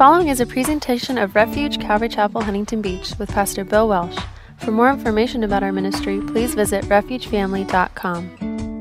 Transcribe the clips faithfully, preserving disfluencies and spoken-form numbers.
following is a presentation of Refuge Calvary Chapel, Huntington Beach with Pastor Bill Welsh. For more information about our ministry, please visit refuge family dot com.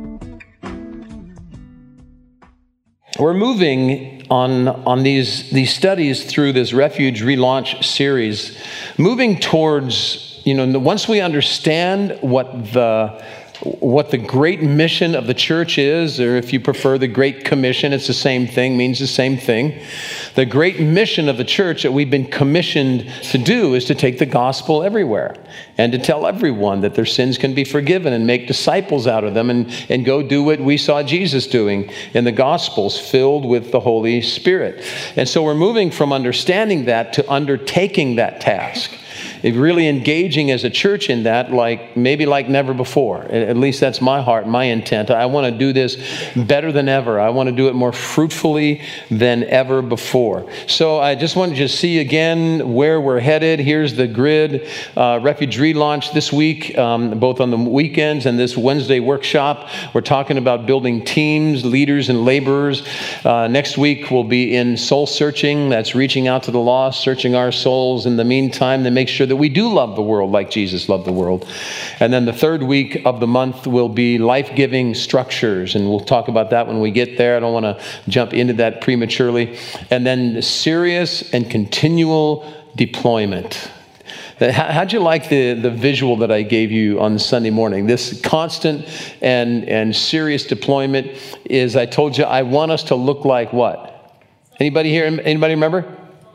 We're moving on, on these, these studies through this Refuge Relaunch series, moving towards, you know, once we understand what the what the great mission of the church is, or if you prefer the Great Commission, it's the same thing, means the same thing. The great mission of the church that we've been commissioned to do is to take the gospel everywhere and to tell everyone that their sins can be forgiven and make disciples out of them and, and go do what we saw Jesus doing in the Gospels, filled with the Holy Spirit. And so we're moving from understanding that to undertaking that task. Really engaging as a church in that, like maybe like never before. At least that's my heart, my intent. I want to do this better than ever. I want to do it more fruitfully than ever before. So I just wanted to see again where we're headed. Here's the grid. Uh, Refuge Relaunch this week, um, both on the weekends and this Wednesday workshop. We're talking about building teams, leaders, and laborers. Uh, next week we'll be in soul searching. That's reaching out to the lost, searching our souls in the meantime to make sure that we do love the world like Jesus loved the world. And then the third week of the month will be life-giving structures, and we'll talk about that when we get there. I don't want to jump into that prematurely. And then serious and continual deployment. How'd you like the, the visual that I gave you on Sunday morning? This constant and, and serious deployment is, I told you, I want us to look like what? Anybody here? Anybody remember?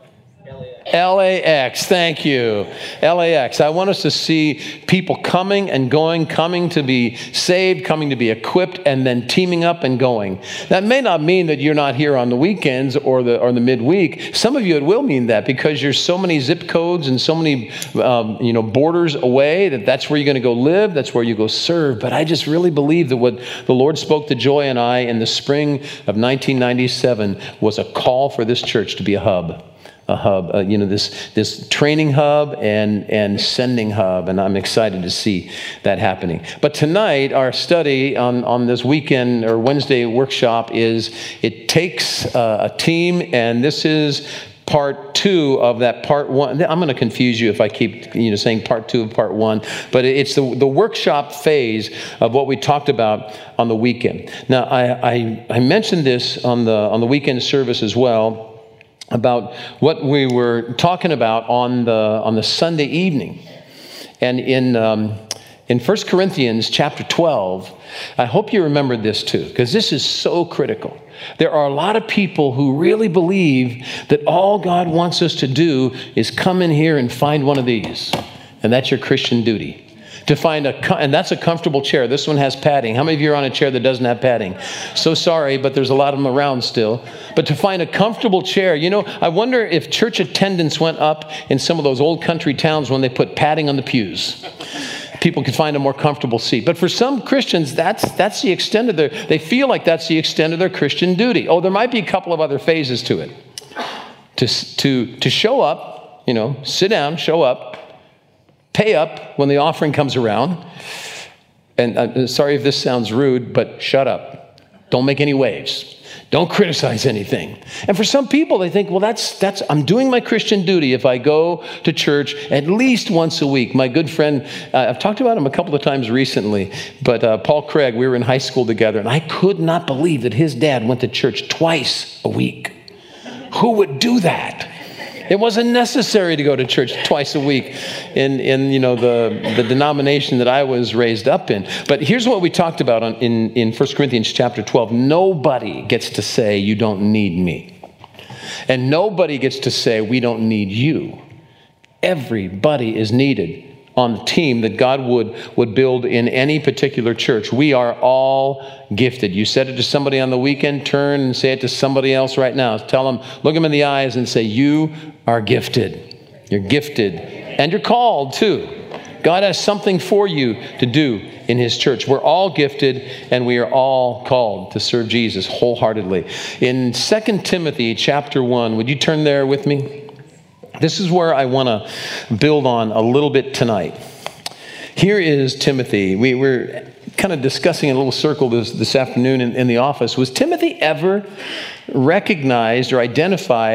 L A X, thank you. L A X. I want us to see people coming and going, coming to be saved, coming to be equipped, and then teaming up and going. That may not mean that you're not here on the weekends or the or the midweek. Some of you, it will mean that because you're so many zip codes and so many um, you know borders away that that's where you're going to go live, that's where you go serve. But I just really believe that what the Lord spoke to Joy and I in the spring of nineteen ninety-seven was a call for this church to be a hub. A hub, uh, you know, this this training hub and and sending hub, and I'm excited to see that happening. But tonight, our study on, on this weekend or Wednesday workshop is, it takes uh, a team, and this is part two of that part one. I'm going to confuse you if I keep you know saying part two of part one, but it's the, the workshop phase of what we talked about on the weekend. Now, I, I, I mentioned this on the on the weekend service as well, about what we were talking about on the on the Sunday evening. And in um, in First Corinthians chapter twelve, I hope you remembered this too, because this is so critical. There are a lot of people who really believe that all God wants us to do is come in here and find one of these, and that's your Christian duty. To find a, and that's a comfortable chair. This one has padding. How many of you are on a chair that doesn't have padding? So sorry, but there's a lot of them around still. But to find a comfortable chair, you know, I wonder if church attendance went up in some of those old country towns when they put padding on the pews. People could find a more comfortable seat. But for some Christians, that's that's the extent of their, they feel like that's the extent of their Christian duty. Oh, there might be a couple of other phases to it. To, to, to show up, you know, sit down, show up, pay up when the offering comes around. And I'm sorry if this sounds rude, but shut up. Don't make any waves. Don't criticize anything. And for some people, they think, well, that's, that's, I'm doing my Christian duty if I go to church at least once a week. My good friend, uh, I've talked about him a couple of times recently, but uh, Paul Craig, we were in high school together, and I could not believe that his dad went to church twice a week. Who would do that? It wasn't necessary to go to church twice a week in, in you know, the, the denomination that I was raised up in. But here's what we talked about on, in, in First Corinthians chapter twelve. Nobody gets to say you don't need me. And nobody gets to say we don't need you. Everybody is needed on the team that God would, would build in any particular church. We are all gifted. You said it to somebody on the weekend, turn and say it to somebody else right now. Tell them, look them in the eyes and say, you are gifted. You're gifted. And you're called too. God has something for you to do in his church. We're all gifted and we are all called to serve Jesus wholeheartedly. In Second Timothy chapter one, would you turn there with me? This is where I want to build on a little bit tonight. Here is Timothy. We were kind of discussing in a little circle this, this afternoon in, in the office. Was Timothy ever recognized or identified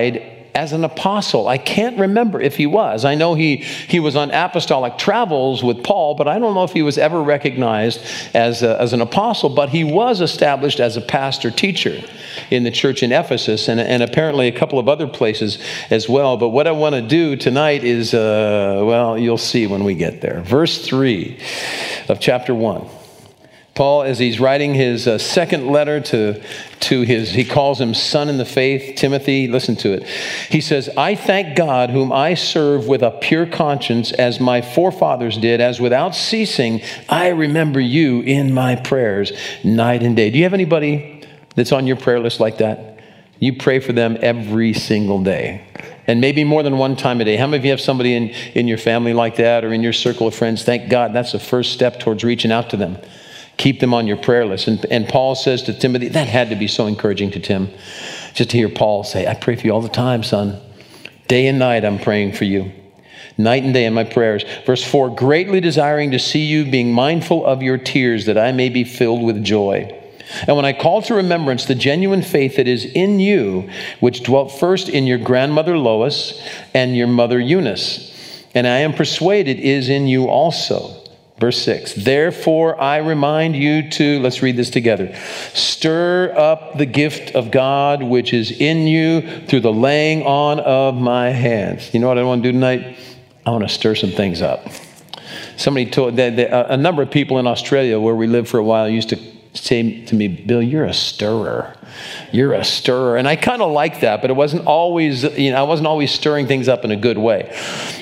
as an apostle. I can't remember if he was. I know he, he was on apostolic travels with Paul, but I don't know if he was ever recognized as, a, as an apostle, but he was established as a pastor teacher in the church in Ephesus and, and apparently a couple of other places as well. But what I want to do tonight is, uh, well, you'll see when we get there. Verse three of chapter one. Paul, as he's writing his uh, second letter to, to his, he calls him son in the faith, Timothy, listen to it. He says, I thank God whom I serve with a pure conscience as my forefathers did, as without ceasing I remember you in my prayers night and day. Do you have anybody that's on your prayer list like that? You pray for them every single day. And maybe more than one time a day. How many of you have somebody in, in your family like that or in your circle of friends? Thank God that's the first step towards reaching out to them. Keep them on your prayer list. And, and Paul says to Timothy, that had to be so encouraging to Tim, just to hear Paul say, I pray for you all the time, son. Day and night I'm praying for you. Night and day in my prayers. Verse four, greatly desiring to see you, being mindful of your tears, that I may be filled with joy. And when I call to remembrance the genuine faith that is in you, which dwelt first in your grandmother Lois and your mother Eunice, and I am persuaded is in you also. Verse six, therefore I remind you to, let's read this together, stir up the gift of God which is in you through the laying on of my hands. You know what I want to do tonight? I want to stir some things up. Somebody told, that, that, a number of people in Australia where we lived for a while used to say to me, Bill, you're a stirrer. You're a stirrer. And I kind of like that, but it wasn't always, you know, I wasn't always stirring things up in a good way.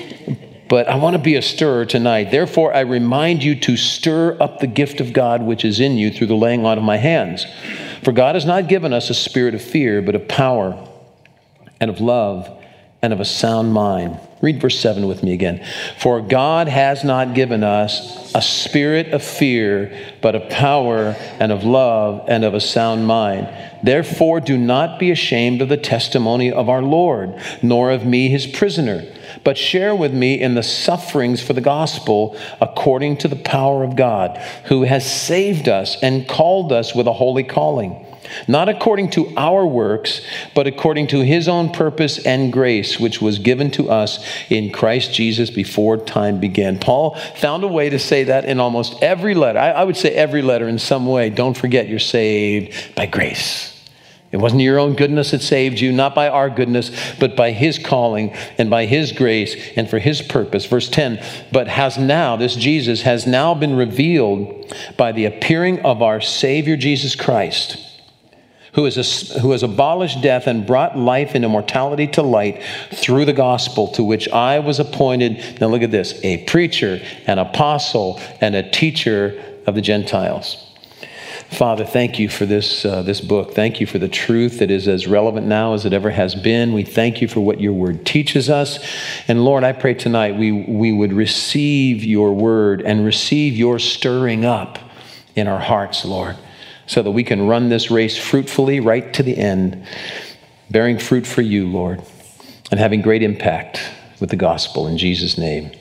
But I want to be a stirrer tonight. Therefore, I remind you to stir up the gift of God which is in you through the laying on of my hands. For God has not given us a spirit of fear, but of power and of love and of a sound mind. Read verse seven with me again. For God has not given us a spirit of fear, but of power and of love and of a sound mind. Therefore, do not be ashamed of the testimony of our Lord, nor of me, his prisoner, but share with me in the sufferings for the gospel according to the power of God, who has saved us and called us with a holy calling, not according to our works, but according to his own purpose and grace, which was given to us in Christ Jesus before time began. Paul found a way to say that in almost every letter. I, I would say every letter in some way. Don't forget you're saved by grace. It wasn't your own goodness that saved you, not by our goodness, but by his calling and by his grace and for his purpose. Verse ten, but has now, this Jesus has now been revealed by the appearing of our Savior Jesus Christ, who has, who has abolished death and brought life and immortality to light through the gospel, to which I was appointed, now look at this, a preacher, an apostle, and a teacher of the Gentiles. Father, thank you for this uh, this book. Thank you for the truth that is as relevant now as it ever has been. We thank you for what your word teaches us. And Lord, I pray tonight we, we would receive your word and receive your stirring up in our hearts, Lord, so that we can run this race fruitfully right to the end, bearing fruit for you, Lord, and having great impact with the gospel. In Jesus' name,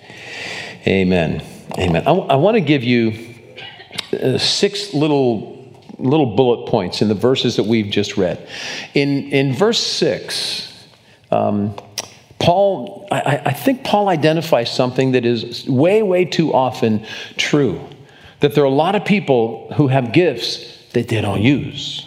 amen. Amen. I, I want to give you uh, six little little bullet points in the verses that we've just read. In in verse six, um, Paul, I, I think Paul identifies something that is way, way too often true, that there are a lot of people who have gifts that they don't use.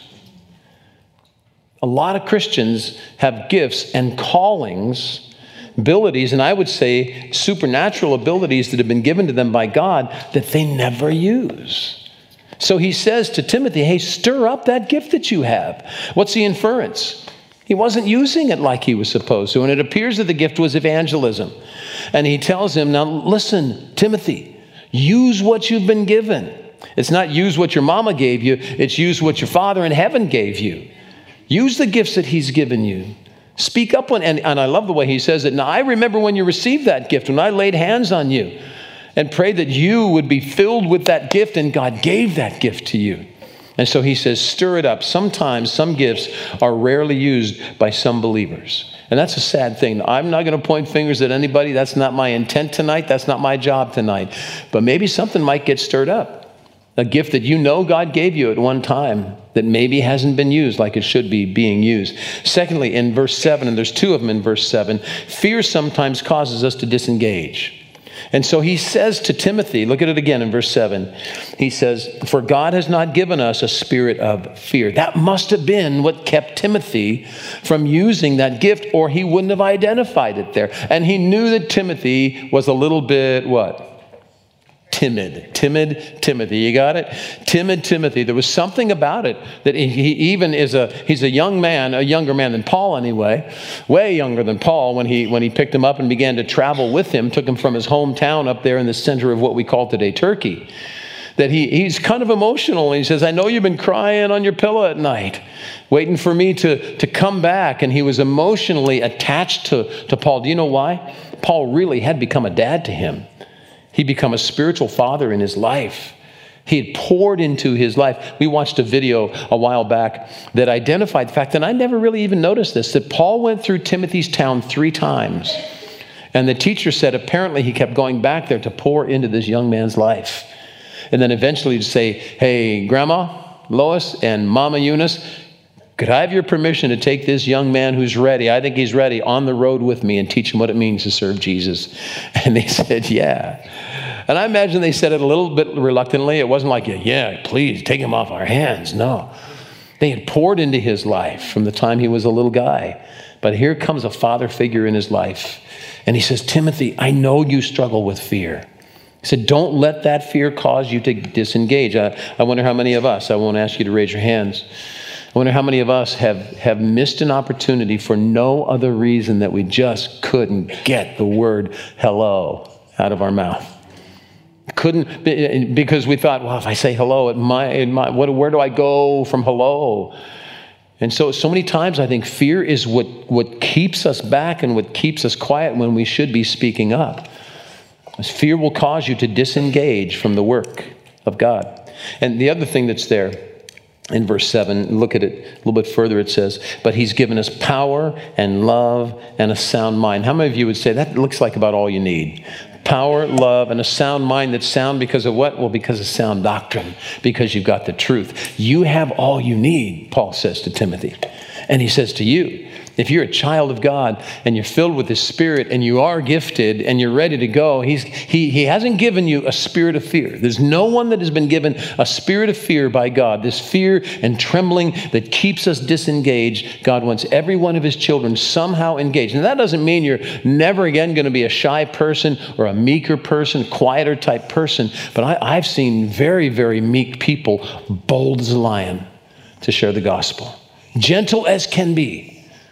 A lot of Christians have gifts and callings, abilities, and I would say supernatural abilities that have been given to them by God that they never use. So he says to Timothy, hey, stir up that gift that you have. What's the inference? He wasn't using it like he was supposed to, and it appears that the gift was evangelism. And he tells him, now listen, Timothy, use what you've been given. It's not use what your mama gave you, it's use what your Father in heaven gave you. Use the gifts that he's given you. Speak up when, and, and I love the way he says it. Now, I remember when you received that gift, when I laid hands on you and prayed that you would be filled with that gift, and God gave that gift to you. And so he says, stir it up. Sometimes some gifts are rarely used by some believers. And that's a sad thing. I'm not going to point fingers at anybody. That's not my intent tonight. That's not my job tonight. But maybe something might get stirred up. A gift that you know God gave you at one time that maybe hasn't been used like it should be being used. Secondly, in verse seven, and there's two of them in verse seven, fear sometimes causes us to disengage. And so he says to Timothy, look at it again in verse seven. He says, for God has not given us a spirit of fear. That must have been what kept Timothy from using that gift, or he wouldn't have identified it there. And he knew that Timothy was a little bit, what? Timid, timid Timothy. You got it? Timid Timothy. There was something about it that he, he even is a, he's a young man, a younger man than Paul anyway, way younger than Paul when he, when he picked him up and began to travel with him, took him from his hometown up there in the center of what we call today Turkey. That he, he's kind of emotional. And he says, I know you've been crying on your pillow at night, waiting for me to, to come back. And he was emotionally attached to, to Paul. Do you know why? Paul really had become a dad to him. He'd become a spiritual father in his life. He had poured into his life. We watched a video a while back that identified the fact, and I never really even noticed this, that Paul went through Timothy's town three times. And the teacher said apparently he kept going back there to pour into this young man's life. And then eventually to say, hey, Grandma Lois and Mama Eunice, could I have your permission to take this young man who's ready, I think he's ready, on the road with me and teach him what it means to serve Jesus? And they said, yeah. And I imagine they said it a little bit reluctantly. It wasn't like, yeah, please take him off our hands. No. They had poured into his life from the time he was a little guy. But here comes a father figure in his life. And he says, Timothy, I know you struggle with fear. He said, don't let that fear cause you to disengage. I, I wonder how many of us, I won't ask you to raise your hands, I wonder how many of us have, have missed an opportunity for no other reason that we just couldn't get the word hello out of our mouth. Couldn't, because we thought, well, if I say hello, it might, it might, what, where do I go from hello? And so, so many times I think fear is what, what keeps us back and what keeps us quiet when we should be speaking up. Fear will cause you to disengage from the work of God. And the other thing that's there, in verse seven, look at it a little bit further, it says, but he's given us power and love and a sound mind. How many of you would say that looks like about all you need? Power, love, and a sound mind. That's sound because of what? Well, because of sound doctrine, because you've got the truth. You have all you need, Paul says to Timothy. And he says to you, if you're a child of God and you're filled with His Spirit and you are gifted and you're ready to go, he's, he, he hasn't given you a spirit of fear. There's no one that has been given a spirit of fear by God, this fear and trembling that keeps us disengaged. God wants every one of His children somehow engaged. And that doesn't mean you're never again going to be a shy person or a meeker person, quieter type person. But I, I've seen very, very meek people, bold as a lion, to share the gospel. Gentle as can be.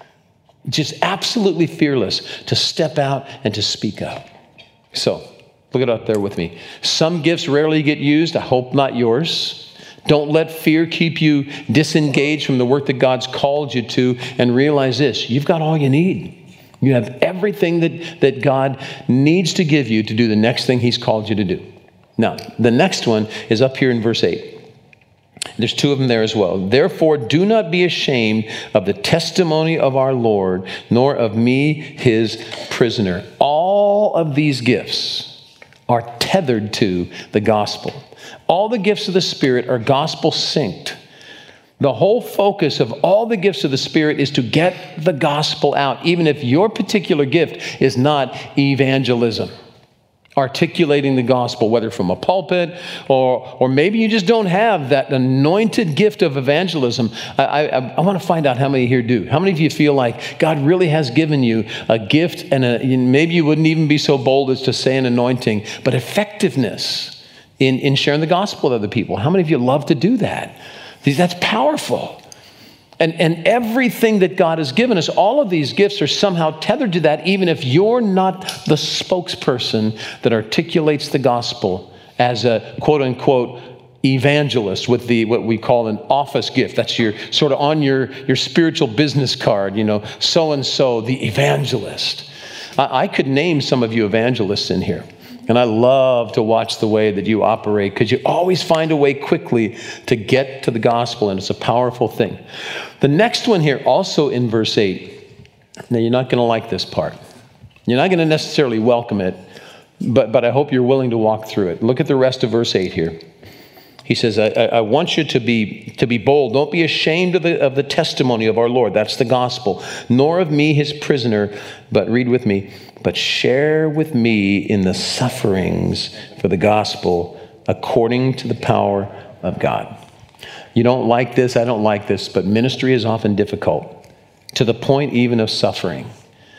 Just absolutely fearless to step out and to speak up. So, look it up there with me. Some gifts rarely get used. I hope not yours. Don't let fear keep you disengaged from the work that God's called you to. And realize this, you've got all you need. You have everything that, that God needs to give you to do the next thing He's called you to do. Now, the next one is up here in verse eight. There's two of them there as well. Therefore, do not be ashamed of the testimony of our Lord, nor of me, His prisoner. All of these gifts are tethered to the gospel. All the gifts of the Spirit are gospel synced. The whole focus of all the gifts of the Spirit is to get the gospel out, even if your particular gift is not evangelism. Articulating the gospel, whether from a pulpit or or maybe you just don't have that anointed gift of evangelism. I, I, I want to find out how many here do. How many of you feel like God really has given you a gift, and a, maybe you wouldn't even be so bold as to say an anointing, but effectiveness in, in sharing the gospel with other people? How many of you love to do that? That's powerful. And, and everything that God has given us, all of these gifts are somehow tethered to that, even if you're not the spokesperson that articulates the gospel as a quote-unquote evangelist with the what we call an office gift. That's your sort of on your, your spiritual business card, you know, so-and-so, the evangelist. I, I could name some of you evangelists in here. And I love to watch the way that you operate, because you always find a way quickly to get to the gospel, and it's a powerful thing. The next one here, also in verse eight. Now, you're not going to like this part. You're not going to necessarily welcome it, but, but I hope you're willing to walk through it. Look at the rest of verse eight here. He says, I, I want you to be to be bold. Don't be ashamed of the, of the testimony of our Lord. That's the gospel. Nor of me, his prisoner, but read with me, but share with me in the sufferings for the gospel according to the power of God. You don't like this, I don't like this, but ministry is often difficult, to the point even of suffering.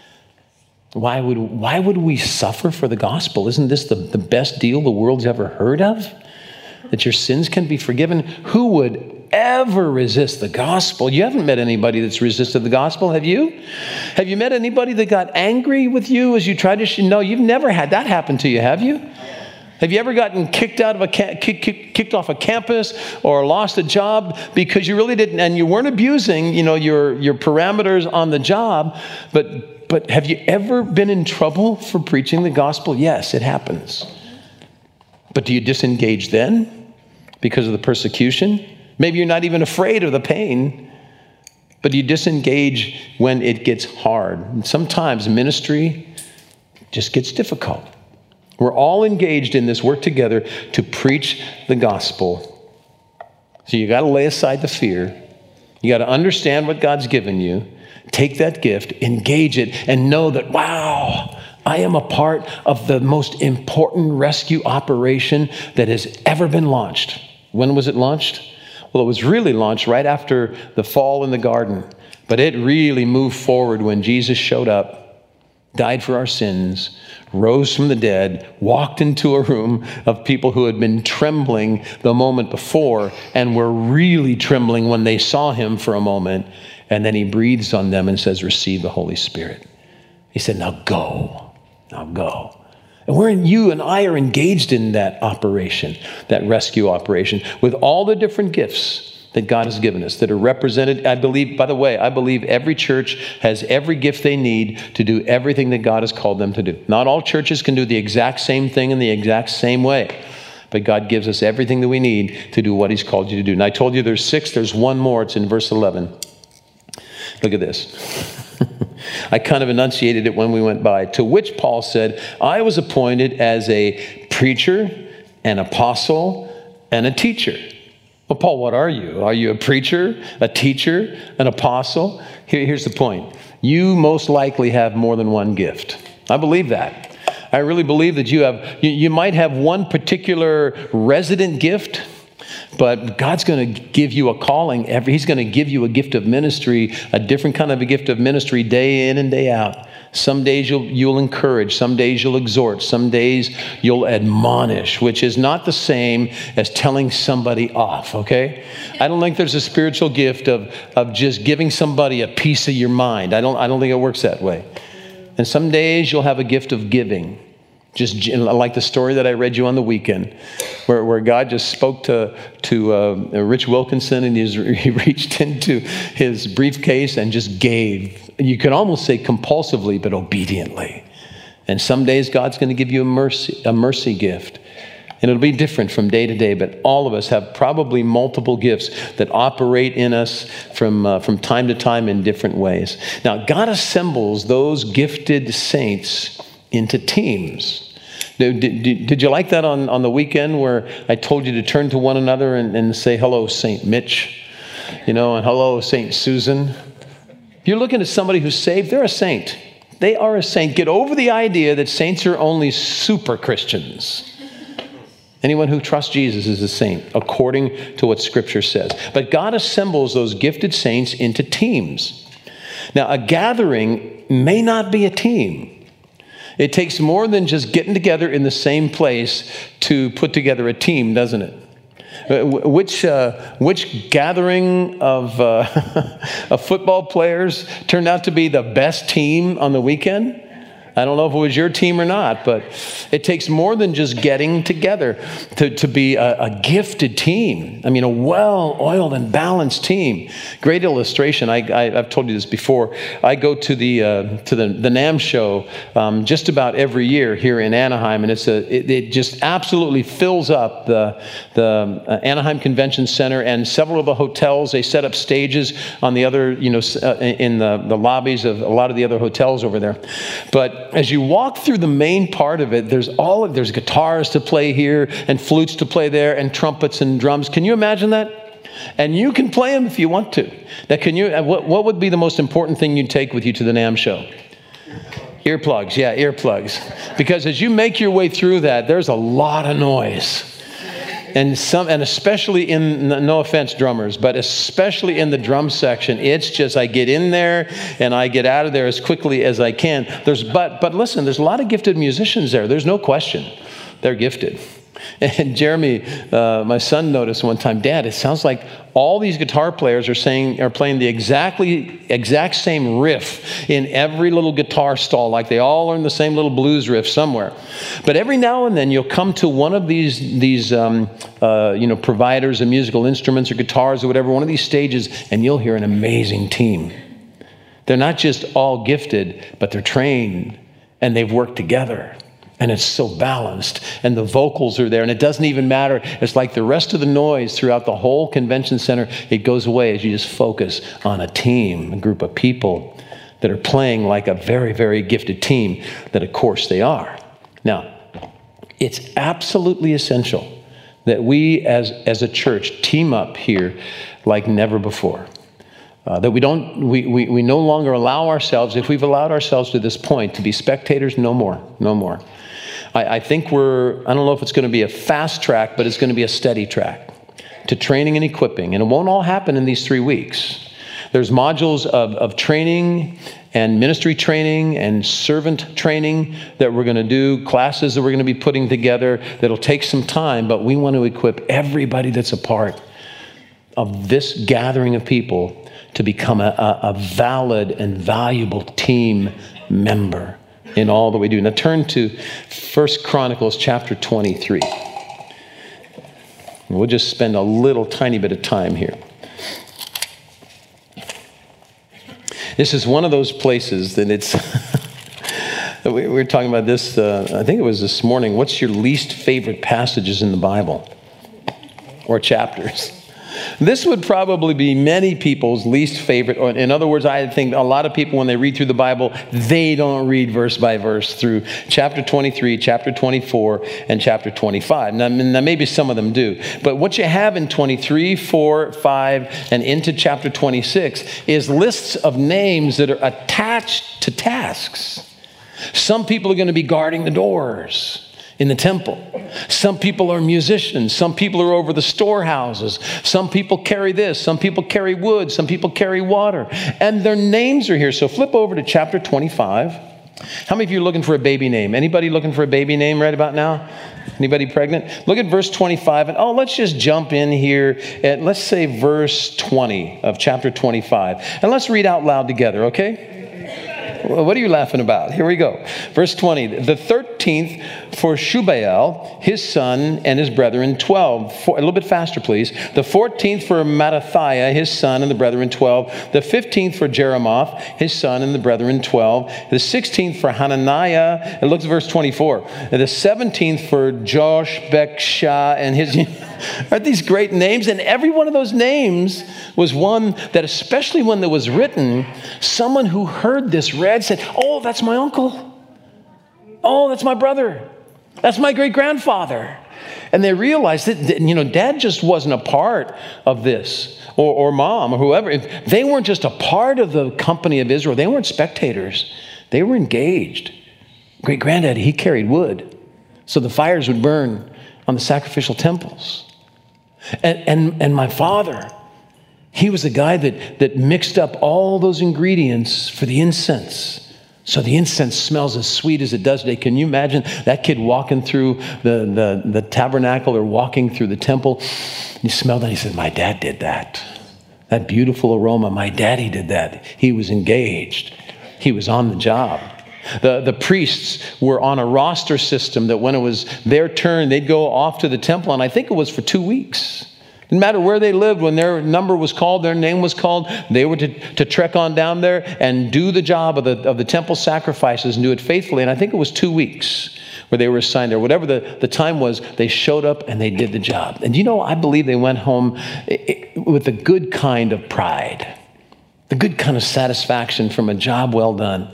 Why would, why would we suffer for the gospel? Isn't this the, the best deal the world's ever heard of? That your sins can be forgiven? Who would ever resist the gospel? You haven't met anybody that's resisted the gospel, have you? Have you met anybody that got angry with you as you tried to? Sh- no, you've never had that happen to you, have you? Have you ever gotten kicked out of a ca- kick, kick, kicked off a campus or lost a job because you really didn't, and you weren't abusing, you know, your your parameters on the job, but but have you ever been in trouble for preaching the gospel? Yes, it happens. But do you disengage then because of the persecution? Maybe you're not even afraid of the pain, but you disengage when it gets hard. And sometimes ministry just gets difficult. We're all engaged in this work together to preach the gospel. So you got to lay aside the fear. You got to understand what God's given you. Take that gift, engage it, and know that, wow, I am a part of the most important rescue operation that has ever been launched. When was it launched? Well, it was really launched right after the fall in the garden. But it really moved forward when Jesus showed up, died for our sins, rose from the dead, walked into a room of people who had been trembling the moment before and were really trembling when they saw him for a moment. And then he breathes on them and says, receive the Holy Spirit. He said, now go, now go. And we're in, you and I are engaged in that operation, that rescue operation, with all the different gifts that God has given us that are represented. I believe, by the way, I believe every church has every gift they need to do everything that God has called them to do. Not all churches can do the exact same thing in the exact same way, but God gives us everything that we need to do what he's called you to do. And I told you there's six, there's one more. It's in verse eleven. Look at this. I kind of enunciated it when we went by. To which Paul said, I was appointed as a preacher, an apostle, and a teacher. Well, Paul, what are you? Are you a preacher, a teacher, an apostle? Here, here's the point. You most likely have more than one gift. I believe that. I really believe that you have, you, you might have one particular resident gift, but God's going to give you a calling. Every, he's going to give you a gift of ministry, a different kind of a gift of ministry day in and day out. Some days you'll, you'll encourage. Some days you'll exhort. Some days you'll admonish, which is not the same as telling somebody off, okay? I don't think there's a spiritual gift of, of just giving somebody a piece of your mind. I don't, I don't think it works that way. And some days you'll have a gift of giving. Just like the story that I read you on the weekend, where, where God just spoke to, to uh, Rich Wilkinson, and he's, he reached into his briefcase and just gave. You could almost say compulsively, but obediently. And some days God's going to give you a mercy, a mercy gift. And it'll be different from day to day, but all of us have probably multiple gifts that operate in us from, uh, from time to time in different ways. Now, God assembles those gifted saints into teams. Did, did, did you like that on, on the weekend where I told you to turn to one another and, and say, hello, Saint Mitch, you know, and hello, Saint Susan? If you're looking at somebody who's saved, they're a saint. They are a saint. Get over the idea that saints are only super Christians. Anyone who trusts Jesus is a saint, according to what Scripture says. But God assembles those gifted saints into teams. Now, a gathering may not be a team. It takes more than just getting together in the same place to put together a team, doesn't it? Which uh, which gathering of, uh, of football players turned out to be the best team on the weekend? I don't know if it was your team or not, but it takes more than just getting together to, to be a, a gifted team. I mean, a well-oiled and balanced team. Great illustration. I, I, I've told you this before. I go to the uh, to the, the NAMM show um, just about every year here in Anaheim, and it's a it, it just absolutely fills up the the uh, Anaheim Convention Center and several of the hotels. They set up stages on the other, you know, uh, in the, the lobbies of a lot of the other hotels over there, but as you walk through the main part of it, there's all of, there's guitars to play here and flutes to play there and trumpets and drums. Can you imagine that? And you can play them if you want to. That can you? What, what would be the most important thing you'd take with you to the NAMM show? Earplugs, yeah, earplugs. Because as you make your way through that, there's a lot of noise. And some, and especially in, no offense, drummers, but especially in the drum section, it's just, I get in there and I get out of there as quickly as I can. There's, but, but listen, there's a lot of gifted musicians there. There's no question. They're gifted. And Jeremy, uh, my son, noticed one time, Dad, it sounds like all these guitar players are saying are playing the exactly exact same riff in every little guitar stall, like they all learn the same little blues riff somewhere. But every now and then you'll come to one of these these um, uh, you know providers of musical instruments or guitars or whatever, one of these stages, and you'll hear an amazing team. They're not just all gifted, but they're trained and they've worked together. And it's so balanced, and the vocals are there, and it doesn't even matter. It's like the rest of the noise throughout the whole convention center, it goes away as you just focus on a team, a group of people that are playing like a very, very gifted team that, of course, they are. Now, it's absolutely essential that we as, as a church team up here like never before. Uh, that we don't, we, we, we no longer allow ourselves, if we've allowed ourselves to this point, to be spectators, no more, no more. I, I think we're, I don't know if it's going to be a fast track, but it's going to be a steady track to training and equipping. And it won't all happen in these three weeks. There's modules of, of training and ministry training and servant training that we're going to do, classes that we're going to be putting together that'll take some time, but we want to equip everybody that's a part of this gathering of people to become a, a, a valid and valuable team member in all that we do. Now turn to First Chronicles chapter twenty-three. We'll just spend a little tiny bit of time here. This is one of those places that it's, we were talking about this, uh, I think it was this morning. What's your least favorite passages in the Bible or chapters? This would probably be many people's least favorite. Or in other words, I think a lot of people, when they read through the Bible, they don't read verse by verse through chapter twenty-three, chapter twenty-four, and chapter twenty-five. Now, now maybe some of them do. But what you have in twenty-three, four, five, and into chapter twenty-six is lists of names that are attached to tasks. Some people are going to be guarding the doors in the temple. Some people are musicians. Some people are over the storehouses. Some people carry this. Some people carry wood. Some people carry water. And their names are here. So flip over to chapter twenty-five. How many of you are looking for a baby name? Anybody looking for a baby name right about now? Anybody pregnant? Look at verse twenty-five. And oh, let's just jump in here at, let's say, verse twenty of chapter twenty-five. And let's read out loud together, okay? What are you laughing about? Here we go. Verse twenty. The thirteenth for Shubael, his son, and his brethren, twelve. For, a little bit faster, please. The fourteenth for Mattathiah, his son, and the brethren, twelve. The fifteenth for Jeremoth, his son, and the brethren, twelve. The sixteenth for Hananiah. And look at verse twenty-four. And the seventeenth for Josh Beksha and his... Aren't these great names? And every one of those names was one that, especially when it was written, someone who heard this read said, oh, that's my uncle. Oh, that's my brother. That's my great-grandfather. And they realized that, that, you know, Dad just wasn't a part of this, or, or Mom, or whoever. They weren't just a part of the company of Israel. They weren't spectators. They were engaged. Great-granddaddy, he carried wood, so the fires would burn on the sacrificial temples. And, and, and my father, he was the guy that, that mixed up all those ingredients for the incense. So the incense smells as sweet as it does today. Can you imagine that kid walking through the, the, the tabernacle or walking through the temple? He smelled it and he said, my dad did that. That beautiful aroma, my daddy did that. He was engaged. He was on the job. The, the priests were on a roster system that when it was their turn, they'd go off to the temple, and I think it was for two weeks. Didn't matter where they lived, when their number was called, their name was called, they were to, to trek on down there and do the job of the, of the temple sacrifices and do it faithfully. And I think it was two weeks where they were assigned there. Whatever the, the time was, they showed up and they did the job. And you know, I believe they went home with a good kind of pride, the good kind of satisfaction from a job well done.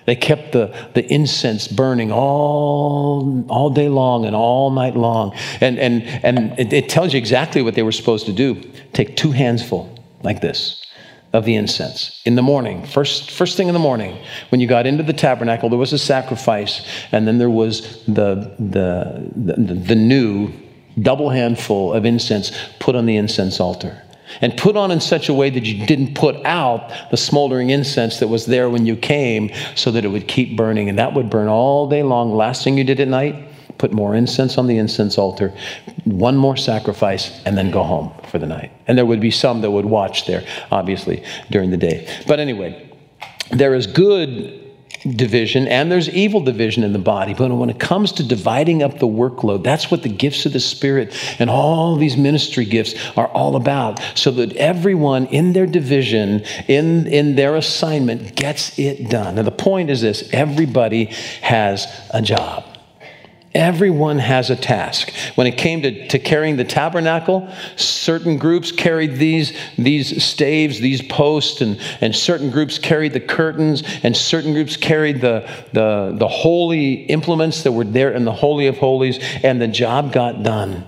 They kept the, the incense burning all, all day long and all night long. And, and, and it, it tells you exactly what they were supposed to do. Take two handsful, like this, of the incense in the morning. First, first thing in the morning, when you got into the tabernacle, there was a sacrifice, and then there was the, the, the, the new double handful of incense put on the incense altar. And put on in such a way that you didn't put out the smoldering incense that was there when you came, so that it would keep burning. And that would burn all day long. Last thing you did at night, put more incense on the incense altar, one more sacrifice, and then go home for the night. And there would be some that would watch there, obviously, during the day. But anyway, there is good division and there's evil division in the body. But when it comes to dividing up the workload, that's what the gifts of the Spirit and all these ministry gifts are all about, so that everyone in their division, in, in their assignment, gets it done. Now the point is this: everybody has a job. Everyone has a task. When it came to, to carrying the tabernacle, certain groups carried these, these staves, these posts, and, and certain groups carried the curtains, and certain groups carried the, the, the holy implements that were there in the Holy of Holies, and the job got done.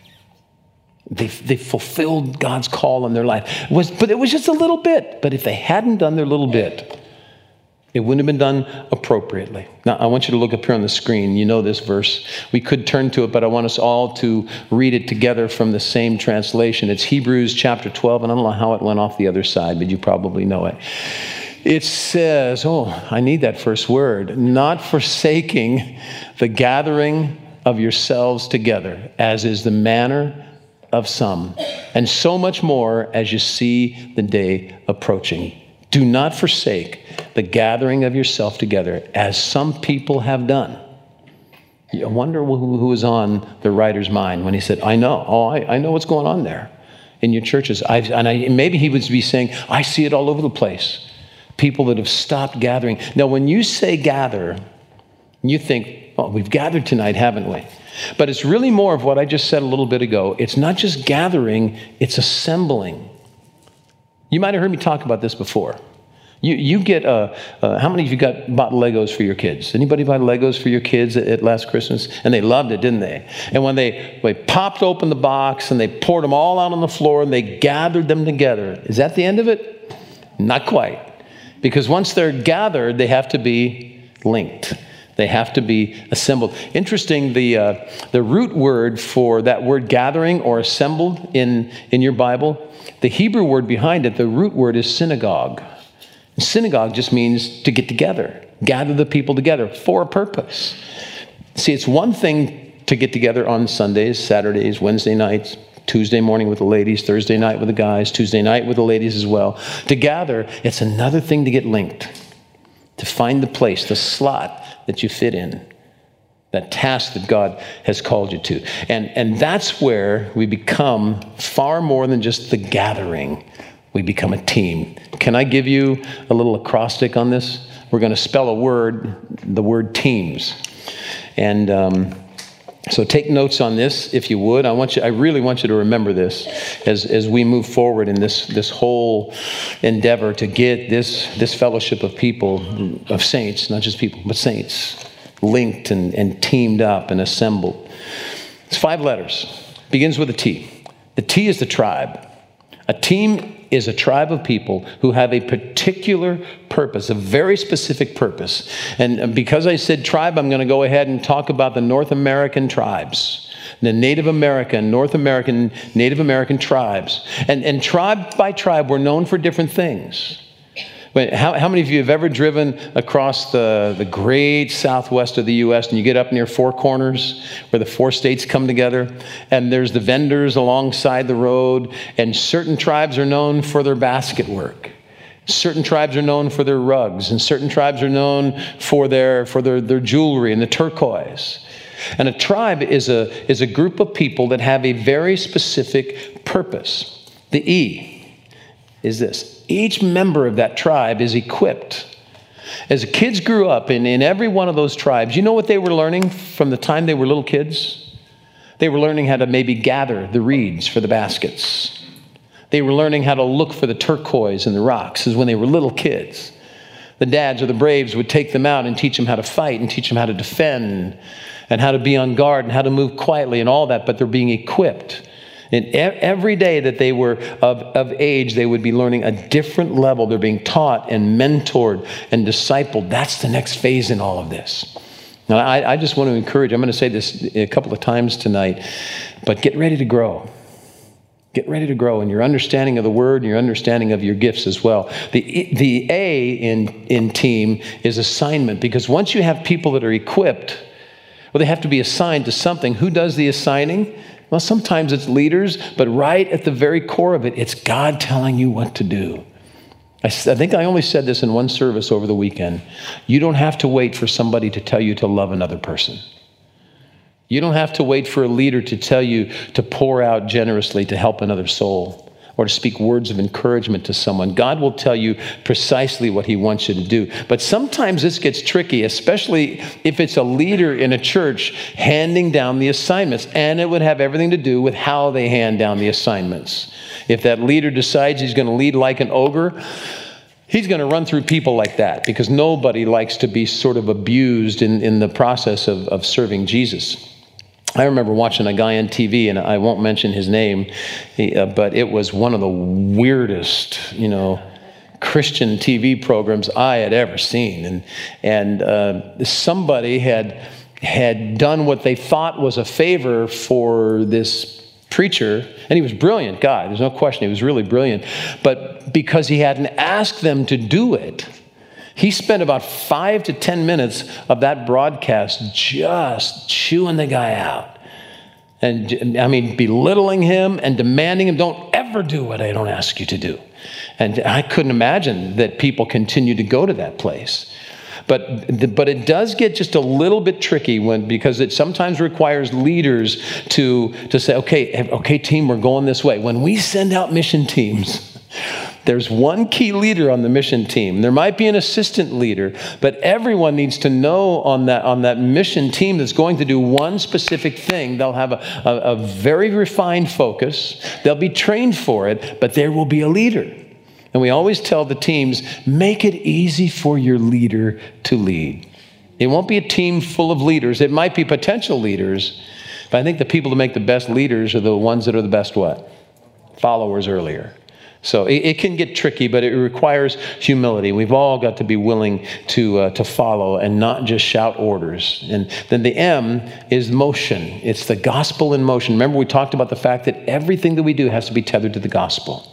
They, they fulfilled God's call on their life. It was, but it was just a little bit. But if they hadn't done their little bit, it wouldn't have been done appropriately. Now, I want you to look up here on the screen. You know this verse. We could turn to it, but I want us all to read it together from the same translation. It's Hebrews chapter twelve, and I don't know how it went off the other side, but you probably know it. It says, oh, I need that first word, not forsaking the gathering of yourselves together, as is the manner of some, and so much more as you see the day approaching. Do not forsake the gathering of yourself together, as some people have done. I wonder who, who was on the writer's mind when he said, I know, oh, I, I know what's going on there in your churches. I've, and I, maybe he would be saying, I see it all over the place. People that have stopped gathering. Now, when you say gather, you think, oh, we've gathered tonight, haven't we? But it's really more of what I just said a little bit ago. It's not just gathering, it's assembling. You might have heard me talk about this before. You you get, uh, uh, how many of you got bought Legos for your kids? Anybody buy Legos for your kids at, at last Christmas? And they loved it, didn't they? And when they, they popped open the box and they poured them all out on the floor and they gathered them together, is that the end of it? Not quite. Because once they're gathered, they have to be linked. They have to be assembled. Interesting, the uh, the root word for that word gathering or assembled in, in your Bible, the Hebrew word behind it, the root word is synagogue. And synagogue just means to get together, gather the people together for a purpose. See, it's one thing to get together on Sundays, Saturdays, Wednesday nights, Tuesday morning with the ladies, Thursday night with the guys, Tuesday night with the ladies as well. To gather, it's another thing to get linked, to find the place, the slot that you fit in, that task that God has called you to. And, and that's where we become far more than just the gathering. We become a team. Can I give you a little acrostic on this? We're going to spell a word, the word teams. And um, so take notes on this, if you would. I want you. I really want you to remember this as, as we move forward in this, this whole endeavor to get this, this fellowship of people, of saints, not just people, but saints, linked and, and teamed up and assembled. It's five letters. Begins with a T. The T is the tribe. A team is a tribe of people who have a particular purpose, a very specific purpose. And because I said tribe, I'm going to go ahead and talk about the North American tribes, the Native American, North American, Native American tribes. And, and tribe by tribe were known for different things. But how, how many of you have ever driven across the, the great southwest of the U S and you get up near Four Corners where the four states come together and there's the vendors alongside the road, and certain tribes are known for their basket work. Certain tribes are known for their rugs, and certain tribes are known for their, for their, their jewelry and the turquoise. And a tribe is a, is a group of people that have a very specific purpose. The E is this. Each member of that tribe is equipped. As kids grew up in, in every one of those tribes, you know what they were learning from the time they were little kids? They were learning how to maybe gather the reeds for the baskets. They were learning how to look for the turquoise in the rocks as when they were little kids. The dads or the braves would take them out and teach them how to fight and teach them how to defend and how to be on guard and how to move quietly and all that, but they're being equipped. And every day that they were of, of age, they would be learning a different level. They're being taught and mentored and discipled. That's the next phase in all of this. Now, I, I just want to encourage, I'm going to say this a couple of times tonight, but get ready to grow. Get ready to grow in your understanding of the word and your understanding of your gifts as well. The, the A in, in team is assignment, because once you have people that are equipped, well, they have to be assigned to something. Who does the assigning? Well, sometimes it's leaders, but right at the very core of it, it's God telling you what to do. I, I think I only said this in one service over the weekend. You don't have to wait for somebody to tell you to love another person. You don't have to wait for a leader to tell you to pour out generously to help another soul or to speak words of encouragement to someone. God will tell you precisely what he wants you to do. But sometimes this gets tricky, especially if it's a leader in a church handing down the assignments. And it would have everything to do with how they hand down the assignments. If that leader decides he's going to lead like an ogre, he's going to run through people like that, because nobody likes to be sort of abused in, in the process of, of serving Jesus. I remember watching a guy on T V, and I won't mention his name, he, uh, but it was one of the weirdest, you know, Christian T V programs I had ever seen. And and uh, somebody had had done what they thought was a favor for this preacher, and he was a brilliant guy. There's no question, he was really brilliant. But because he hadn't asked them to do it, he spent about five to ten minutes of that broadcast just chewing the guy out. And I mean, belittling him and demanding him, don't ever do what I don't ask you to do. And I couldn't imagine that people continue to go to that place. But but it does get just a little bit tricky when, because it sometimes requires leaders to, to say, okay, okay, team, we're going this way. When we send out mission teams, there's one key leader on the mission team. There might be an assistant leader, but everyone needs to know on that on that mission team that's going to do one specific thing. They'll have a, a, a very refined focus. They'll be trained for it, but there will be a leader. And we always tell the teams, make it easy for your leader to lead. It won't be a team full of leaders. It might be potential leaders, but I think the people that make the best leaders are the ones that are the best what? Followers earlier. So it, it can get tricky, but it requires humility. We've all got to be willing to uh, to follow and not just shout orders. And then the M is motion. It's the gospel in motion. Remember, we talked about the fact that everything that we do has to be tethered to the gospel.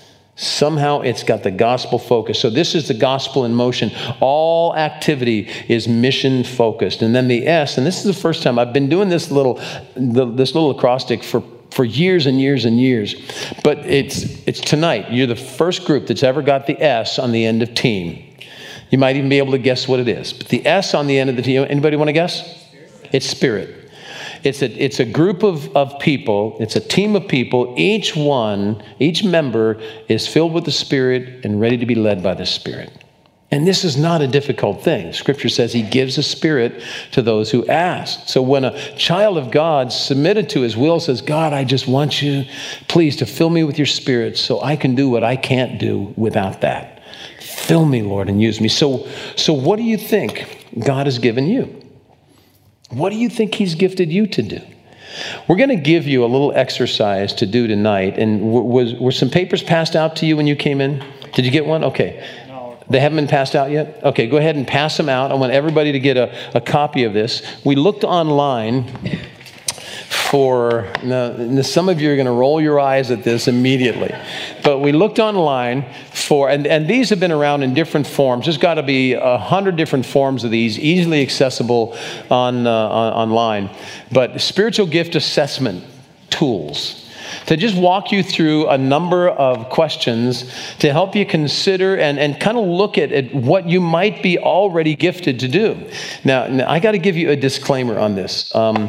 Somehow it's got the gospel focus. So this is the gospel in motion. All activity is mission focused. And then the S, and this is the first time I've been doing this little this little acrostic for for years and years and years. But it's it's tonight. You're the first group that's ever got the S on the end of team. You might even be able to guess what it is. But the S on the end of the team, anybody want to guess? It's spirit. It's a, it's a group of, of people. It's a team of people. Each one, each member is filled with the Spirit and ready to be led by the Spirit. And this is not a difficult thing. Scripture says he gives a spirit to those who ask. So when a child of God submitted to his will says, God, I just want you, please, to fill me with your Spirit so I can do what I can't do without that. Fill me, Lord, and use me. So, so what do you think God has given you? What do you think he's gifted you to do? We're going to give you a little exercise to do tonight. And was, were some papers passed out to you when you came in? Did you get one? Okay. No. They haven't been passed out yet? Okay, go ahead and pass them out. I want everybody to get a, a copy of this. We looked online for, now, some of you are going to roll your eyes at this immediately, but we looked online for, and, and these have been around in different forms. There's got to be a hundred different forms of these, easily accessible on, uh, on online, but spiritual gift assessment tools to just walk you through a number of questions to help you consider and, and kind of look at, at what you might be already gifted to do. Now, now I got to give you a disclaimer on this. Um,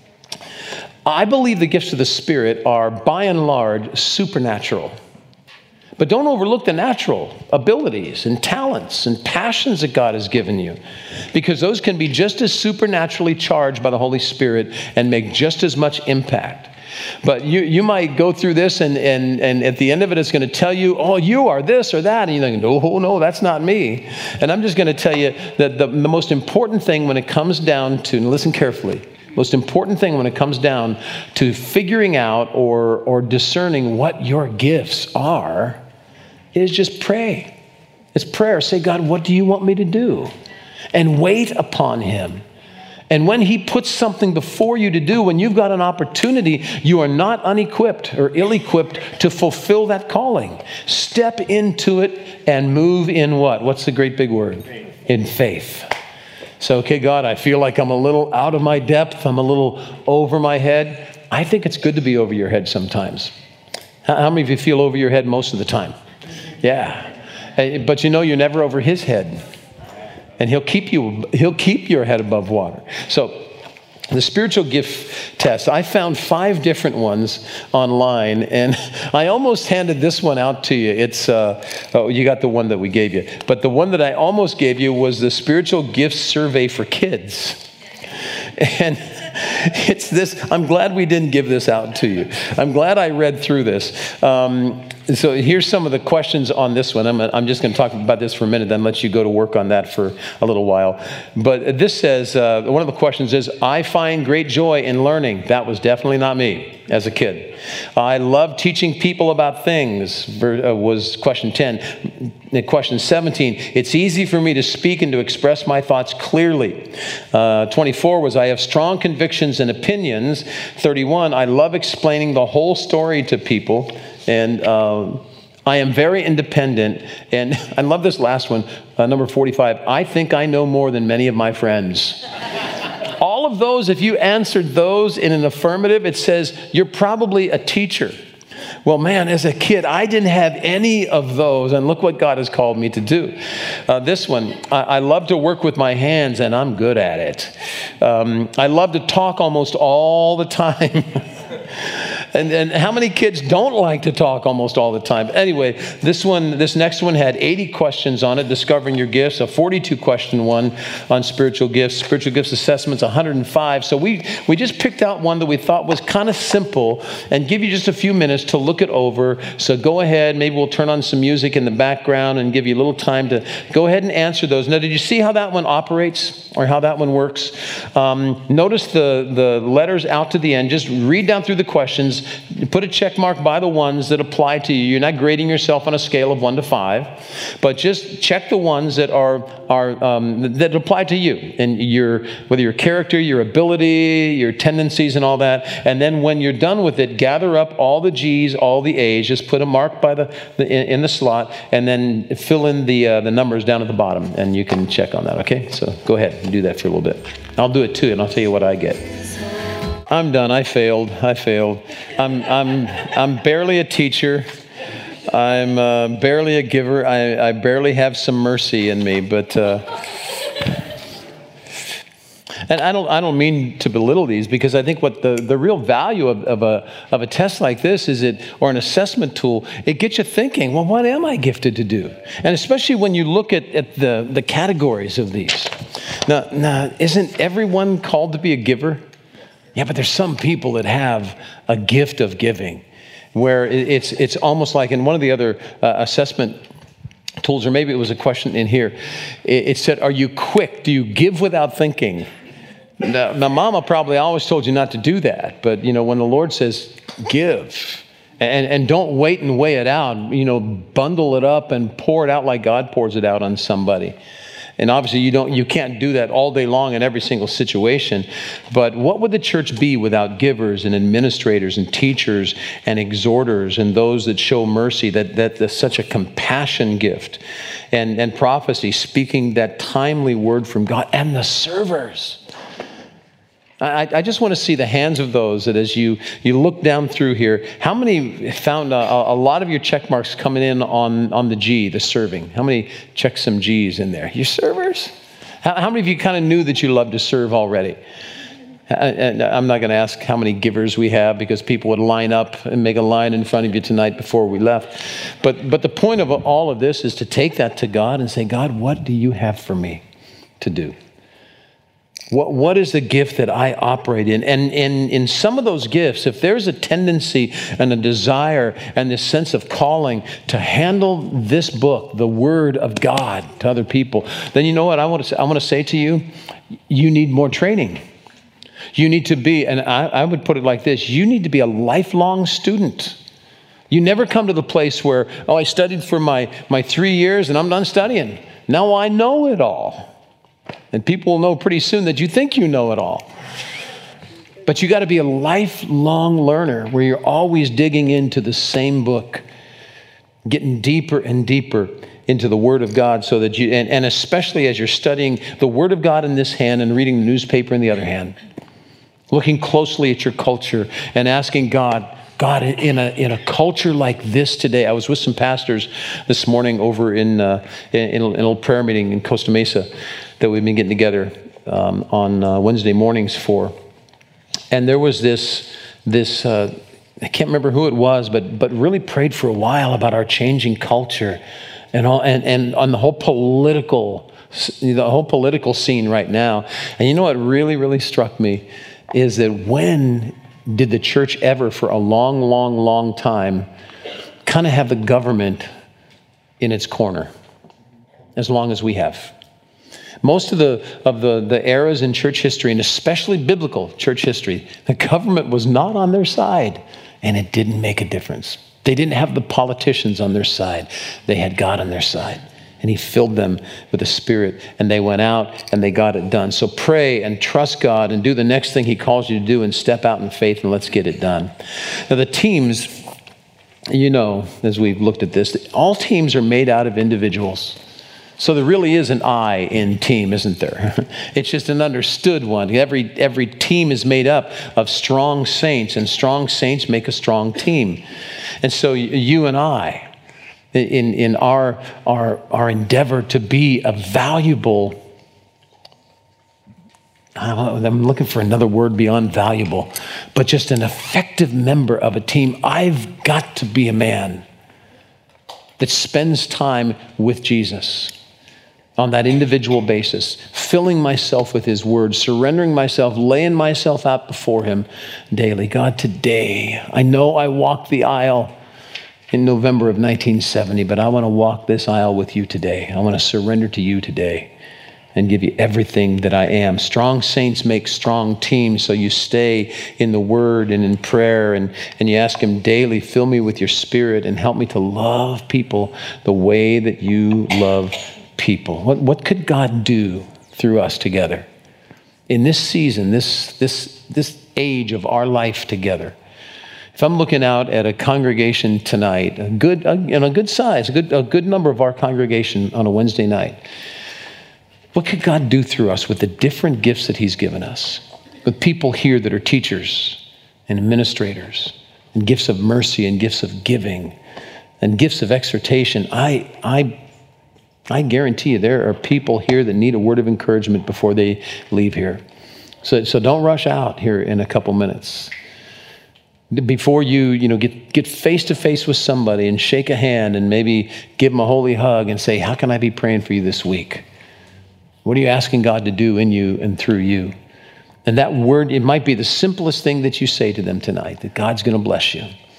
I believe the gifts of the Spirit are, by and large, supernatural. But don't overlook the natural abilities and talents and passions that God has given you, because those can be just as supernaturally charged by the Holy Spirit and make just as much impact. But you, you might go through this and, and, and at the end of it, it's going to tell you, oh, you are this or that. And you're like, no, no, that's not me. And I'm just going to tell you that the, the most important thing when it comes down to, and listen carefully, most important thing when it comes down to figuring out or, or discerning what your gifts are is just pray. It's prayer. Say, God, what do you want me to do? And wait upon him. And when he puts something before you to do, when you've got an opportunity, you are not unequipped or ill-equipped to fulfill that calling. Step into it and move in what? What's the great big word? Faith. In faith. So, okay, God, I feel like I'm a little out of my depth. I'm a little over my head. I think it's good to be over your head sometimes. How many of you feel over your head most of the time? Yeah. But you know you're never over his head. And he'll keep you, he'll keep your head above water. So the spiritual gift test, I found five different ones online, and I almost handed this one out to you. It's, uh, oh, you got the one that we gave you. But the one that I almost gave you was the spiritual gifts survey for kids. And it's this, I'm glad we didn't give this out to you. I'm glad I read through this. Um, so here's some of the questions on this one. I'm, I'm just going to talk about this for a minute, then let you go to work on that for a little while. But this says, uh, one of the questions is, I find great joy in learning. That was definitely not me as a kid. I love teaching people about things, was question ten. Question seventeen, it's easy for me to speak and to express my thoughts clearly. Uh, twenty-four was, I have strong convictions and opinions. thirty-one, I love explaining the whole story to people. And um, I am very independent. And I love this last one, uh, number forty-five, I think I know more than many of my friends. All of those, if you answered those in an affirmative, it says you're probably a teacher. Well, man, as a kid, I didn't have any of those, and look what God has called me to do. Uh, this one, I, I love to work with my hands, and I'm good at it. Um, I love to talk almost all the time. And, and how many kids don't like to talk almost all the time? Anyway, this one, this next one had eighty questions on it, discovering your gifts, a forty-two question one on spiritual gifts, spiritual gifts assessments, one hundred five. So we, we just picked out one that we thought was kind of simple and give you just a few minutes to look it over. So go ahead, maybe we'll turn on some music in the background and give you a little time to go ahead and answer those. Now, did you see how that one operates or how that one works? Um, notice the, the letters out to the end. Just read down through the questions. Put a check mark by the ones that apply to you. You're not grading yourself on a scale of one to five, but just check the ones that are are um, that apply to you and your whether your character, your ability, your tendencies, and all that. And then when you're done with it, gather up all the G's, all the A's. Just put a mark by the, the in, in the slot, and then fill in the uh, the numbers down at the bottom, and you can check on that. Okay, so go ahead and do that for a little bit. I'll do it too, and I'll tell you what I get. I'm done. I failed. I failed. I'm I'm I'm barely a teacher. I'm uh, barely a giver. I, I barely have some mercy in me. But uh, and I don't I don't mean to belittle these, because I think what the, the real value of, of a of a test like this is it, or an assessment tool, it gets you thinking, well, what am I gifted to do? And especially when you look at, at the, the categories of these. Now, now, isn't everyone called to be a giver? Yeah, but there's some people that have a gift of giving, where it's it's almost like in one of the other uh, assessment tools, or maybe it was a question in here, it, it said, are you quick? Do you give without thinking? Now, now, Mama probably always told you not to do that, but, you know, when the Lord says give, and, and don't wait and weigh it out, you know, bundle it up and pour it out like God pours it out on somebody. And obviously you don't, you can't do that all day long in every single situation. But what would the church be without givers and administrators and teachers and exhorters and those that show mercy, that, that that's such a compassion gift, and, and prophecy, speaking that timely word from God, and the servers. I, I just want to see the hands of those that as you, you look down through here, how many found a, a lot of your check marks coming in on, on the G, the serving? How many check some G's in there? You servers? How, how many of you kind of knew that you loved to serve already? And I'm not going to ask how many givers we have, because people would line up and make a line in front of you tonight before we left. But, but the point of all of this is to take that to God and say, God, what do you have for me to do? What, what is the gift that I operate in? And, and in some of those gifts, if there's a tendency and a desire and this sense of calling to handle this book, the Word of God, to other people, then you know what I want to say, I want to say to you, you need more training. You need to be, and I, I would put it like this, you need to be a lifelong student. You never come to the place where, oh, I studied for my, my three years and I'm done studying. Now I know it all. And people will know pretty soon that you think you know it all. But you got to be a lifelong learner where you're always digging into the same book, getting deeper and deeper into the Word of God so that you, and, and especially as you're studying the Word of God in this hand and reading the newspaper in the other hand, looking closely at your culture and asking God, God, in a in a culture like this today, I was with some pastors this morning over in, uh, in, in a little prayer meeting in Costa Mesa that we've been getting together um, on uh, Wednesday mornings for. And there was this, this uh, I can't remember who it was, but but really prayed for a while about our changing culture and all, and, and on the whole political, the whole political scene right now. And you know what really, really struck me is that when did the church ever, for a long, long, long time, kind of have the government in its corner, as long as we have? Most of the of the, the eras in church history, and especially biblical church history, the government was not on their side, and it didn't make a difference. They didn't have the politicians on their side. They had God on their side. And he filled them with the Spirit, and they went out and they got it done. So pray and trust God and do the next thing he calls you to do and step out in faith and let's get it done. Now the teams, you know, as we've looked at this, all teams are made out of individuals. So there really is an I in team, isn't there? It's just an understood one. Every, every team is made up of strong saints, and strong saints make a strong team. And so you and I, in, in our, our, our endeavor to be a valuable, I'm looking for another word beyond valuable, but just an effective member of a team, I've got to be a man that spends time with Jesus on that individual basis, filling myself with his word, surrendering myself, laying myself out before him daily. God, today, I know I walked the aisle in November of nineteen seventy, but I want to walk this aisle with you today. I want to surrender to you today and give you everything that I am. Strong saints make strong teams, so you stay in the word and in prayer, and, and you ask him daily, fill me with your Spirit and help me to love people the way that you love people. What, what could God do through us together in this season, this, this, this age of our life together? If I'm looking out at a congregation tonight, a good, a, you know, a good size, a good, a good number of our congregation on a Wednesday night, what could God do through us with the different gifts that he's given us? With people here that are teachers and administrators, and gifts of mercy and gifts of giving and gifts of exhortation. I, I, I guarantee you there are people here that need a word of encouragement before they leave here. So, so don't rush out here in a couple minutes. Before you, you know, get, get face to face with somebody and shake a hand and maybe give them a holy hug and say, how can I be praying for you this week? What are you asking God to do in you and through you? And that word, it might be the simplest thing that you say to them tonight, that God's going to bless you.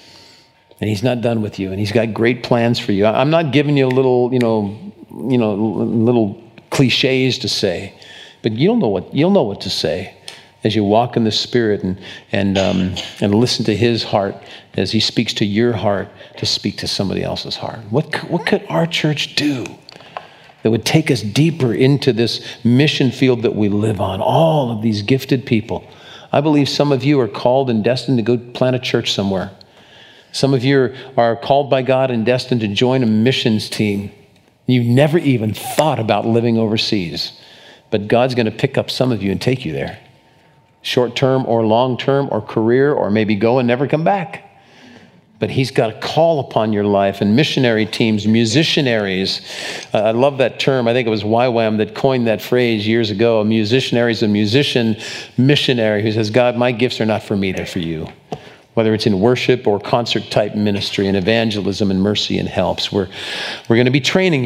And he's not done with you, and he's got great plans for you. I'm not giving you a little, you know, you know, little cliches to say, but you'll know what you'll know what to say as you walk in the Spirit and and um, and listen to his heart as he speaks to your heart to speak to somebody else's heart. What what could our church do that would take us deeper into this mission field that we live on? All of these gifted people. I believe some of you are called and destined to go plant a church somewhere. Some of you are called by God and destined to join a missions team. You never even thought about living overseas, but God's going to pick up some of you and take you there. Short-term or long-term or career, or maybe go and never come back. But he's got a call upon your life, and missionary teams, musicianaries. Uh, I love that term. I think it was Y WAM that coined that phrase years ago. A musicianary is a musician missionary who says, God, my gifts are not for me, they're for you. Whether it's in worship or concert type ministry and evangelism and mercy and helps. We're, we're going to be training you.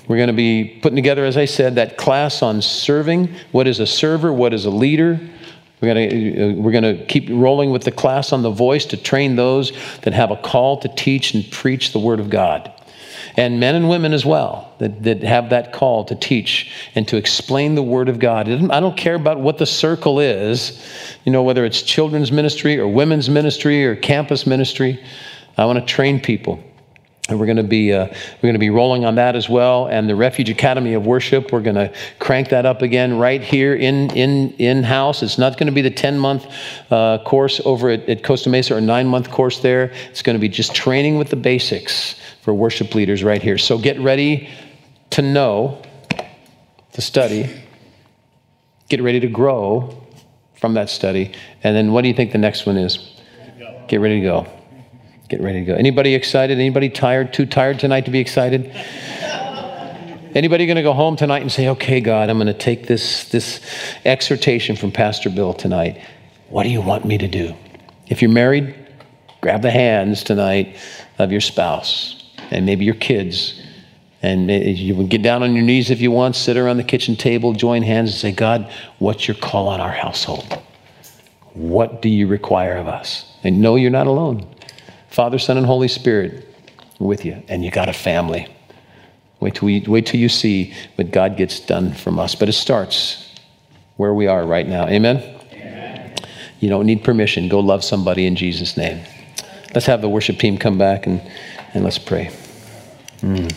We're going to be putting together, as I said, that class on serving. What is a server? What is a leader? We're going to, we're going to keep rolling with the class on the voice to train those that have a call to teach and preach the Word of God. And men and women as well, that, that have that call to teach and to explain the Word of God. I don't care about what the circle is, you know, whether it's children's ministry or women's ministry or campus ministry. I want to train people. And we're going to be uh, we're going to be rolling on that as well. And the Refuge Academy of Worship, we're going to crank that up again right here in in in house. It's not going to be the ten month uh, course over at, at Costa Mesa or nine month course there. It's going to be just training with the basics for worship leaders right here. So get ready to know, to study, get ready to grow from that study. And then what do you think the next one is? Get ready to go. Get ready to go. Anybody excited? Anybody tired? Too tired tonight to be excited? Anybody going to go home tonight and say, okay, God, I'm going to take this, this exhortation from Pastor Bill tonight. What do you want me to do? If you're married, grab the hands tonight of your spouse and maybe your kids. And you can get down on your knees if you want, sit around the kitchen table, join hands and say, God, what's your call on our household? What do you require of us? And know you're not alone. Father, Son, and Holy Spirit with you, and you got a family. Wait till we, wait till you see what God gets done from us. But it starts where we are right now. Amen? Amen. You don't need permission. Go love somebody in Jesus' name. Let's have the worship team come back and, and let's pray. Mm.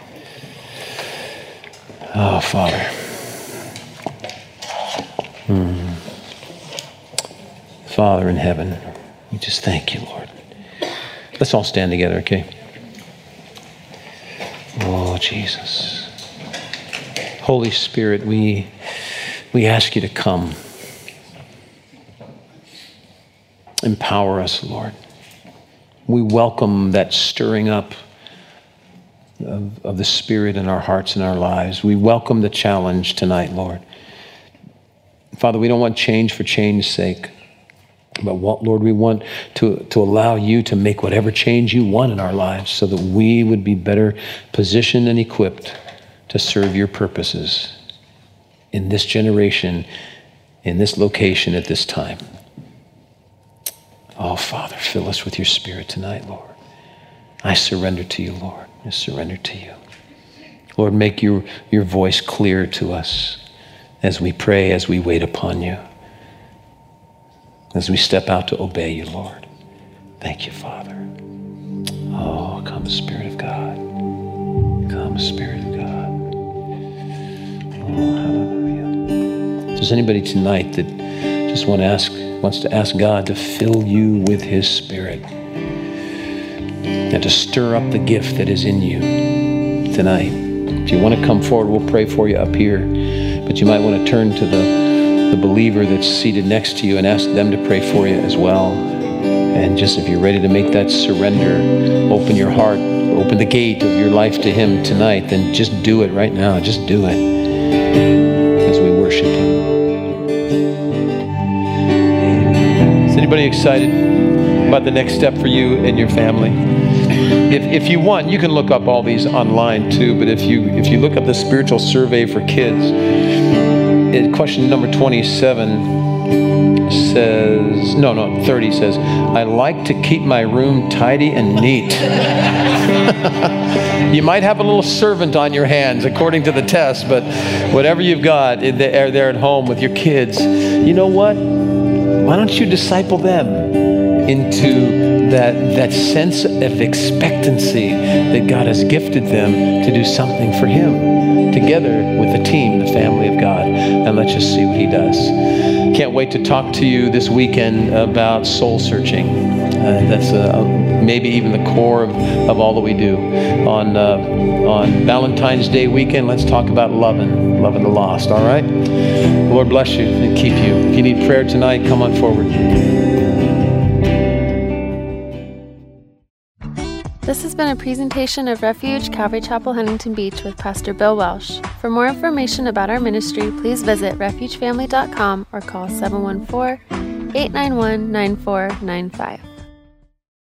Oh, Father. Mm. Father in heaven, we just thank you, Lord. Let's all stand together, okay? Oh, Jesus. Holy Spirit, we we ask you to come. Empower us, Lord. We welcome that stirring up of, of the Spirit in our hearts and our lives. We welcome the challenge tonight, Lord. Father, we don't want change for change's sake. But Lord, we want to, to allow you to make whatever change you want in our lives so that we would be better positioned and equipped to serve your purposes in this generation, in this location at this time. Oh, Father, fill us with your Spirit tonight, Lord. I surrender to you, Lord. I surrender to you. Lord, make your, your voice clear to us as we pray, as we wait upon you. As we step out to obey you, Lord. Thank you, Father. Oh, come, Spirit of God. Come, Spirit of God. Oh, hallelujah. If there's anybody tonight that just want to ask, wants to ask God to fill you with his Spirit and to stir up the gift that is in you tonight. If you want to come forward, we'll pray for you up here. But you might want to turn to the the believer that's seated next to you and ask them to pray for you as well. And just if you're ready to make that surrender, open your heart, open the gate of your life to him tonight, then just do it right now. Just do it as we worship him. Amen. Is anybody excited about the next step for you and your family? If, if you want, you can look up all these online too, but if you if you look up the spiritual survey for kids, question number twenty-seven says, no, no, thirty says, I like to keep my room tidy and neat. You might have a little servant on your hands according to the test, but whatever you've got there, there at home with your kids, you know what? Why don't you disciple them into that, that sense of expectancy that God has gifted them to do something for him? Together with the team, the family of God, and let's just see what he does. Can't wait to talk to you this weekend about soul searching. Uh, that's uh, maybe even the core of, of all that we do. On uh, on Valentine's Day weekend, let's talk about loving, loving the lost, all right? The Lord bless you and keep you. If you need prayer tonight, come on forward. This has been a presentation of Refuge Calvary Chapel, Huntington Beach with Pastor Bill Welsh. For more information about our ministry, please visit refuge family dot com or call seven one four, eight nine one, nine four nine five.